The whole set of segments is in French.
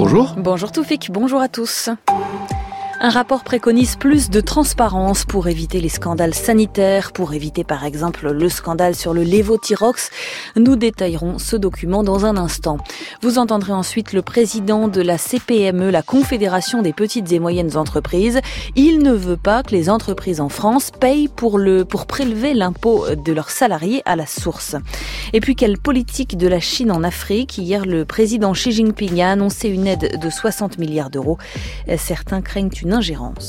bonjour. Bonjour Toufik, bonjour à tous. Un rapport préconise plus de transparence pour éviter les scandales sanitaires, pour éviter par exemple le scandale sur le lévothyrox. Nous détaillerons ce document dans un instant. Vous entendrez ensuite le président de la CPME, la Confédération des petites et moyennes entreprises. Il ne veut pas que les entreprises en France payent pour prélever l'impôt de leurs salariés à la source. Et puis quelle politique de la Chine en Afrique? Hier, le président Xi Jinping a annoncé une aide de 60 milliards d'euros. Certains craignent une ingérence.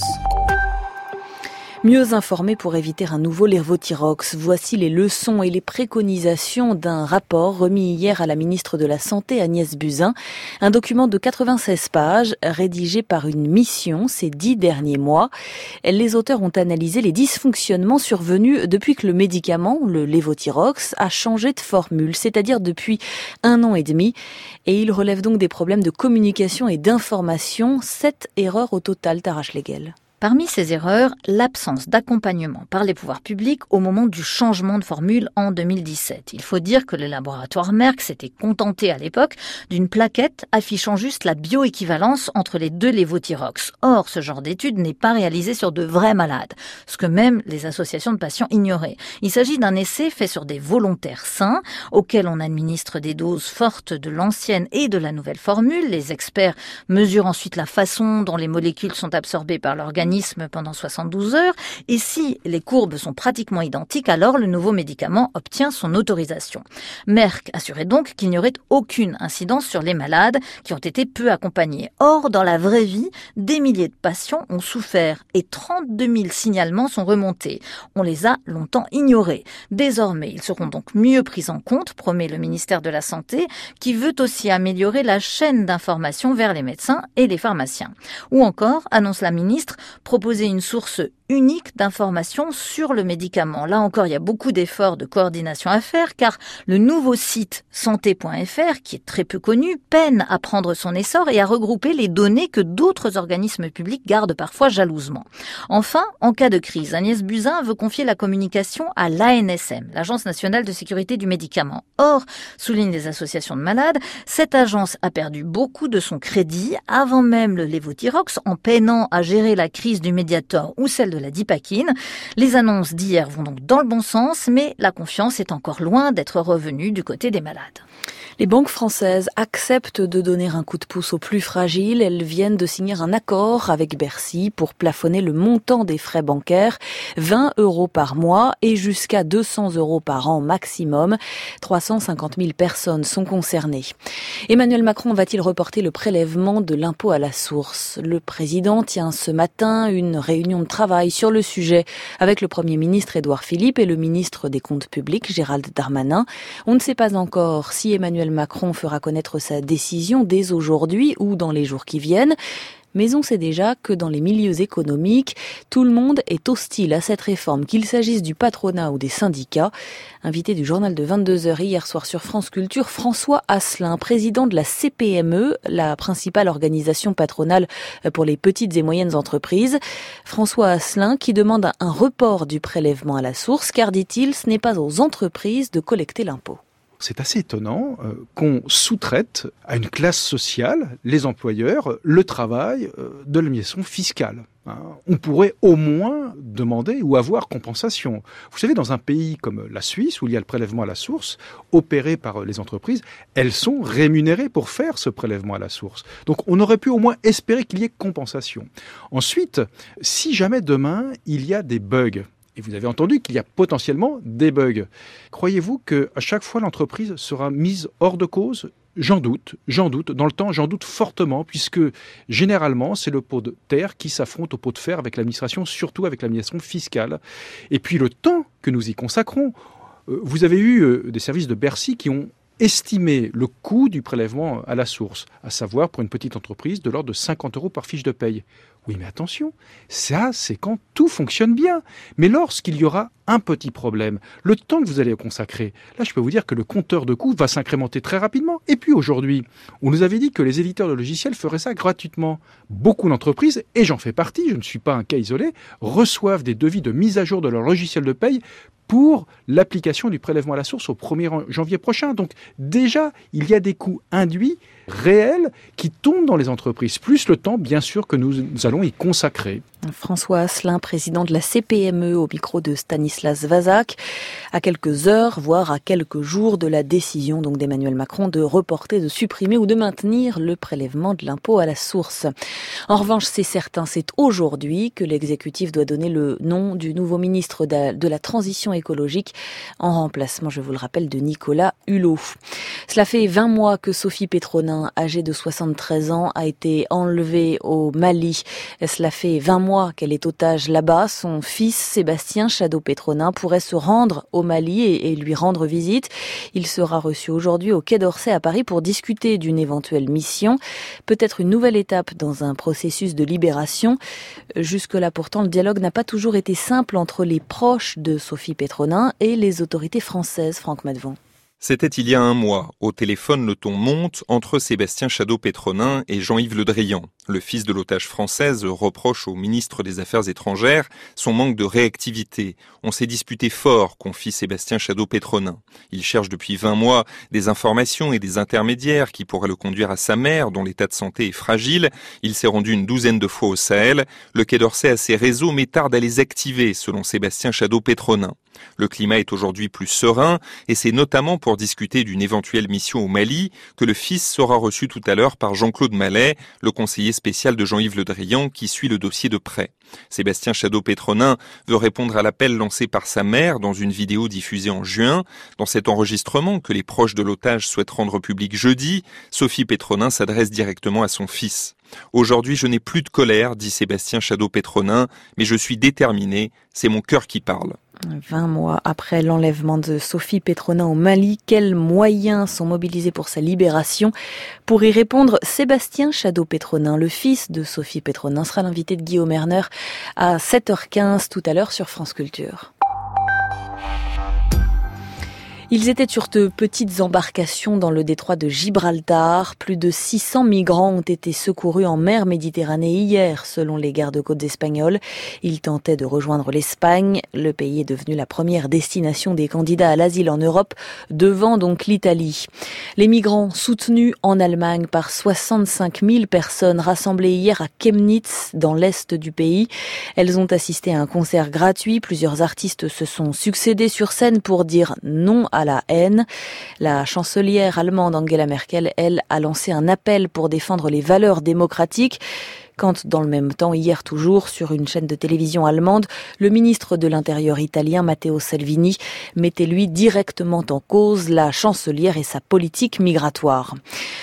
Mieux informés pour éviter un nouveau lévothyrox. Voici les leçons et les préconisations d'un rapport remis hier à la ministre de la Santé Agnès Buzyn. Un document de 96 pages rédigé par une mission ces 10 derniers mois. Les auteurs ont analysé les dysfonctionnements survenus depuis que le médicament, le lévothyrox, a changé de formule, c'est-à-dire depuis 1 an et demi. Et ils relèvent donc des problèmes de communication et d'information. 7 erreurs au total, Tara Schlegel. Parmi ces erreurs, l'absence d'accompagnement par les pouvoirs publics au moment du changement de formule en 2017. Il faut dire que le laboratoire Merck s'était contenté à l'époque d'une plaquette affichant juste la bioéquivalence entre les deux lévothyrox. Or, ce genre d'étude n'est pas réalisé sur de vrais malades, ce que même les associations de patients ignoraient. Il s'agit d'un essai fait sur des volontaires sains, auxquels on administre des doses fortes de l'ancienne et de la nouvelle formule. Les experts mesurent ensuite la façon dont les molécules sont absorbées par l'organisme pendant 72 heures, et si les courbes sont pratiquement identiques, alors le nouveau médicament obtient son autorisation. Merck assurait donc qu'il n'y aurait aucune incidence sur les malades qui ont été peu accompagnés. Or, dans la vraie vie, des milliers de patients ont souffert et 32 000 signalements sont remontés. On les a longtemps ignorés. Désormais, ils seront donc mieux pris en compte, promet le ministère de la Santé, qui veut aussi améliorer la chaîne d'information vers les médecins et les pharmaciens. Ou encore, annonce la ministre, proposer une source unique d'informations sur le médicament. Là encore, il y a beaucoup d'efforts de coordination à faire car le nouveau site santé.fr, qui est très peu connu, peine à prendre son essor et à regrouper les données que d'autres organismes publics gardent parfois jalousement. Enfin, en cas de crise, Agnès Buzyn veut confier la communication à l'ANSM, l'Agence nationale de sécurité du médicament. Or, soulignent les associations de malades, cette agence a perdu beaucoup de son crédit avant même le lévothyrox en peinant à gérer la crise du Mediator ou celle de la Dipakine. Les annonces d'hier vont donc dans le bon sens, mais la confiance est encore loin d'être revenue du côté des malades. Les banques françaises acceptent de donner un coup de pouce aux plus fragiles. Elles viennent de signer un accord avec Bercy pour plafonner le montant des frais bancaires, 20 € par mois et jusqu'à 200 € par an maximum. 350 000 personnes sont concernées. Emmanuel Macron va-t-il reporter le prélèvement de l'impôt à la source? Le président tient ce matin une réunion de travail sur le sujet avec le Premier ministre Édouard Philippe et le ministre des Comptes publics Gérald Darmanin. On ne sait pas encore si Emmanuel Macron fera connaître sa décision dès aujourd'hui ou dans les jours qui viennent. Mais on sait déjà que dans les milieux économiques, tout le monde est hostile à cette réforme, qu'il s'agisse du patronat ou des syndicats. Invité du journal de 22h hier soir sur France Culture, François Asselin, président de la CPME, la principale organisation patronale pour les petites et moyennes entreprises. François Asselin qui demande un report du prélèvement à la source, car, dit-il, ce n'est pas aux entreprises de collecter l'impôt. C'est assez étonnant qu'on sous-traite à une classe sociale, les employeurs, le travail de l'administration fiscale. On pourrait au moins demander ou avoir compensation. Vous savez, dans un pays comme la Suisse, où il y a le prélèvement à la source, opéré par les entreprises, elles sont rémunérées pour faire ce prélèvement à la source. Donc on aurait pu au moins espérer qu'il y ait compensation. Ensuite, si jamais demain, il y a des bugs, et vous avez entendu qu'il y a potentiellement des bugs. Croyez-vous qu'à chaque fois l'entreprise sera mise hors de cause ? J'en doute. Dans le temps, j'en doute fortement, puisque généralement, c'est le pot de terre qui s'affronte au pot de fer avec l'administration, surtout avec l'administration fiscale. Et puis le temps que nous y consacrons, vous avez eu des services de Bercy qui ont estimé le coût du prélèvement à la source, à savoir pour une petite entreprise de l'ordre de 50 € par fiche de paye. Oui, mais attention, ça c'est quand tout fonctionne bien. Mais lorsqu'il y aura un petit problème, le temps que vous allez consacrer, là je peux vous dire que le compteur de coûts va s'incrémenter très rapidement. Et puis aujourd'hui, on nous avait dit que les éditeurs de logiciels feraient ça gratuitement. Beaucoup d'entreprises, et j'en fais partie, je ne suis pas un cas isolé, reçoivent des devis de mise à jour de leur logiciel de paye pour l'application du prélèvement à la source au 1er janvier prochain. Donc déjà, il y a des coûts induits réels qui tombent dans les entreprises, plus le temps, bien sûr, que nous allons y consacrer. François Asselin, président de la CPME, au micro de Stanislas Vazak, à quelques heures, voire à quelques jours de la décision donc d'Emmanuel Macron de reporter, de supprimer ou de maintenir le prélèvement de l'impôt à la source. En revanche, c'est certain, c'est aujourd'hui que l'exécutif doit donner le nom du nouveau ministre de la Transition écologique, en remplacement, je vous le rappelle, de Nicolas Hulot. Cela fait 20 mois que Sophie Petronin, âgée de 73 ans, a été enlevée au Mali. Cela fait 20 mois qu'elle est otage là-bas. Son fils, Sébastien Chadeau-Petronin, pourrait se rendre au Mali et lui rendre visite. Il sera reçu aujourd'hui au Quai d'Orsay à Paris pour discuter d'une éventuelle mission. Peut-être une nouvelle étape dans un processus de libération. Jusque-là, pourtant, le dialogue n'a pas toujours été simple entre les proches de Sophie Petronin et les autorités françaises. Franck Madevon. C'était il y a un mois. Au téléphone, le ton monte entre Sébastien Chadeau-Petronin et Jean-Yves Le Drian. Le fils de l'otage française reproche au ministre des Affaires étrangères son manque de réactivité. On s'est disputé fort, confie Sébastien Chadeau-Petronin. Il cherche depuis 20 mois des informations et des intermédiaires qui pourraient le conduire à sa mère, dont l'état de santé est fragile. Il s'est rendu une douzaine de fois au Sahel. Le Quai d'Orsay a ses réseaux, mais tarde à les activer, selon Sébastien Chadeau-Petronin. Le climat est aujourd'hui plus serein et c'est notamment pour discuter d'une éventuelle mission au Mali que le fils sera reçu tout à l'heure par Jean-Claude Mallet, le conseiller spécial de Jean-Yves Le Drian qui suit le dossier de près. Sébastien Chadeau-Petronin veut répondre à l'appel lancé par sa mère dans une vidéo diffusée en juin. Dans cet enregistrement que les proches de l'otage souhaitent rendre public jeudi, Sophie Petronin s'adresse directement à son fils. « Aujourd'hui, je n'ai plus de colère, dit Sébastien Chadeau-Petronin, mais je suis déterminé, c'est mon cœur qui parle. » 20 mois après l'enlèvement de Sophie Petronin au Mali, quels moyens sont mobilisés pour sa libération? Pour y répondre, Sébastien Chadeau-Petronin, le fils de Sophie Petronin, sera l'invité de Guillaume Erner à 7h15 tout à l'heure sur France Culture. Ils étaient sur de petites embarcations dans le détroit de Gibraltar. Plus de 600 migrants ont été secourus en mer Méditerranée hier, selon les gardes-côtes espagnols. Ils tentaient de rejoindre l'Espagne. Le pays est devenu la première destination des candidats à l'asile en Europe, devant donc l'Italie. Les migrants soutenus en Allemagne par 65 000 personnes rassemblées hier à Chemnitz, dans l'est du pays. Elles ont assisté à un concert gratuit. Plusieurs artistes se sont succédés sur scène pour dire non à la haine. La chancelière allemande Angela Merkel, elle, a lancé un appel pour défendre les valeurs démocratiques. Quand, dans le même temps, hier toujours, sur une chaîne de télévision allemande, le ministre de l'Intérieur italien, Matteo Salvini, mettait lui directement en cause la chancelière et sa politique migratoire.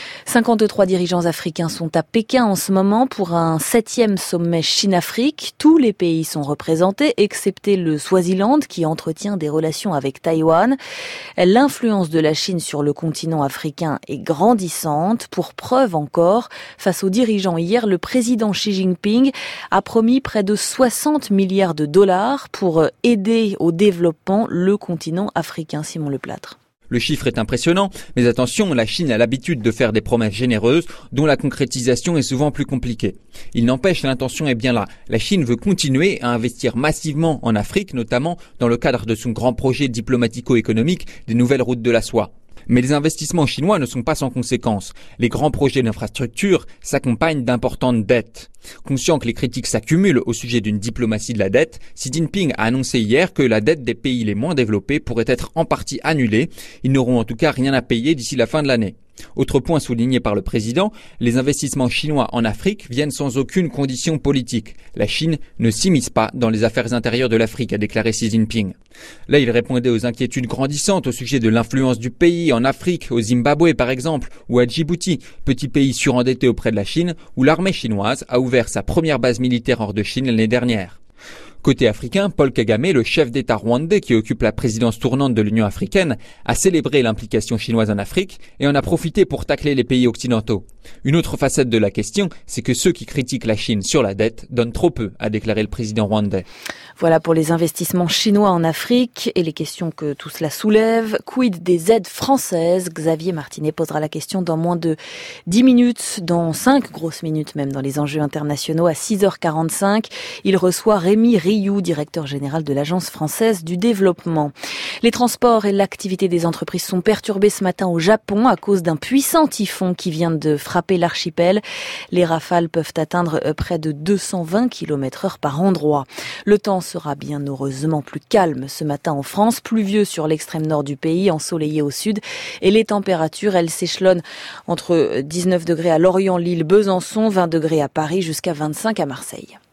53 dirigeants africains sont à Pékin en ce moment pour un 7e sommet Chine-Afrique. Tous les pays sont représentés, excepté le Swaziland qui entretient des relations avec Taïwan. L'influence de la Chine sur le continent africain est grandissante. Pour preuve encore, face aux dirigeants hier, le président Xi Jinping a promis près de 60 milliards de dollars pour aider au développement le continent africain. Simon Leplâtre. Le chiffre est impressionnant, mais attention, la Chine a l'habitude de faire des promesses généreuses dont la concrétisation est souvent plus compliquée. Il n'empêche, l'intention est bien là. La Chine veut continuer à investir massivement en Afrique, notamment dans le cadre de son grand projet diplomatico-économique des nouvelles routes de la soie. Mais les investissements chinois ne sont pas sans conséquences. Les grands projets d'infrastructure s'accompagnent d'importantes dettes. Conscient que les critiques s'accumulent au sujet d'une diplomatie de la dette, Xi Jinping a annoncé hier que la dette des pays les moins développés pourrait être en partie annulée. Ils n'auront en tout cas rien à payer d'ici la fin de l'année. Autre point souligné par le président, les investissements chinois en Afrique viennent sans aucune condition politique. La Chine ne s'immisce pas dans les affaires intérieures de l'Afrique, a déclaré Xi Jinping. Là, il répondait aux inquiétudes grandissantes au sujet de l'influence du pays en Afrique, au Zimbabwe par exemple, ou à Djibouti, petit pays surendetté auprès de la Chine, où l'armée chinoise a ouvert sa première base militaire hors de Chine l'année dernière. Côté africain, Paul Kagame, le chef d'État rwandais qui occupe la présidence tournante de l'Union africaine, a célébré l'implication chinoise en Afrique et en a profité pour tacler les pays occidentaux. Une autre facette de la question, c'est que ceux qui critiquent la Chine sur la dette donnent trop peu, a déclaré le président rwandais. Voilà pour les investissements chinois en Afrique et les questions que tout cela soulève. Quid des aides françaises? Xavier Martinet posera la question dans moins de 10 minutes, dans 5 grosses minutes même, dans les enjeux internationaux à 6h45. Il reçoit Rémi Rioux, directeur général de l'Agence française du développement. Les transports et l'activité des entreprises sont perturbés ce matin au Japon à cause d'un puissant typhon qui vient de frapper l'archipel. Les rafales peuvent atteindre près de 220 km/h par endroit. Le temps sera bien heureusement plus calme ce matin en France, pluvieux sur l'extrême nord du pays, ensoleillé au sud. Et les températures, elles s'échelonnent entre 19 degrés à Lorient, Lille, Besançon, 20 degrés à Paris, jusqu'à 25 à Marseille.